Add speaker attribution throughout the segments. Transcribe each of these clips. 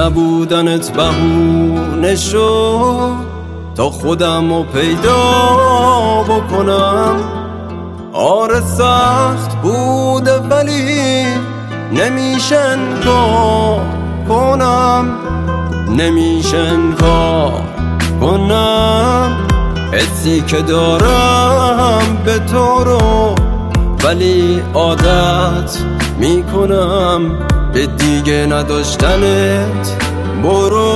Speaker 1: نبودنت بهونه شد تا خودم رو پیدا بکنم. آره سخت بوده ولی نمیشه انکار کنم، نمیشه انکار کنم. حسی که دارم به تو رو ولی عادت میکنم به دیگه نداشتنت. برو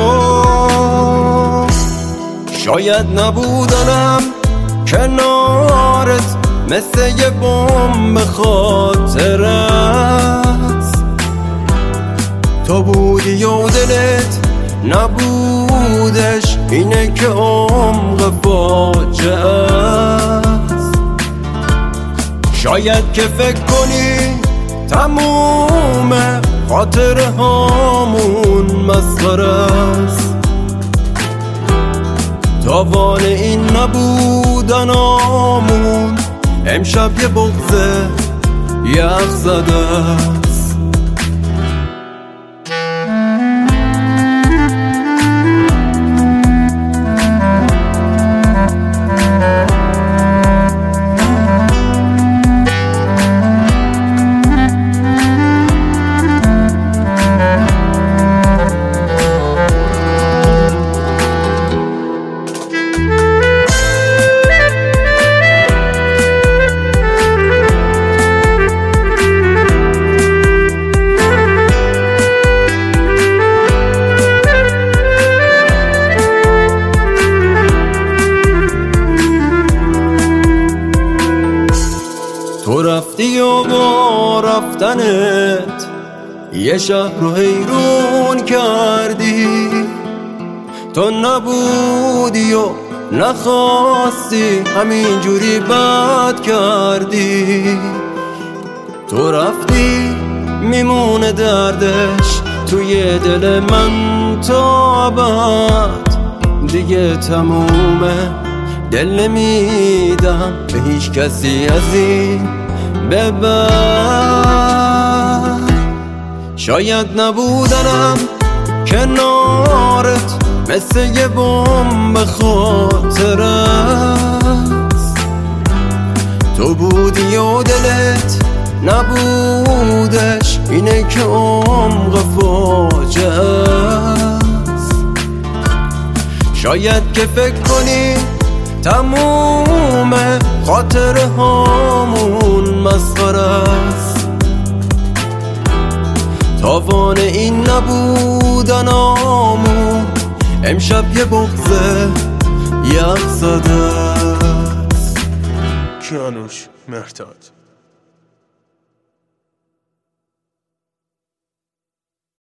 Speaker 1: شاید نبودنم کنارت مثل یه بمب خاطرت. تو بودی و دلت نبودش، اینه که عمق فاجعه است. شاید که فکر کنی تموم خاطره هامون مسخره است. تاوان این نبودن آمون امشب یه بغض یخ زده است. تو رفتی و با رفتنت یه شهر رو حیرون کردی. تو نبودی و نخواستی همینجوری بد کردی. تو رفتی میمونه دردش توی دل من تا ابد. دیگه تمومه، دل نمیدم به هیچ کسی از این به بعد. شاید نبودنم کنارت مثل یه بمب خاطره است. تو بودی و دلت نبودش، اینه که عمق فاجعه است. شاید که فکر کنی تموم خاطره هامون مسخره است. تاوان این نبودن آمون امشب یه بغض یخ زده است.
Speaker 2: کیانوش مهرداد.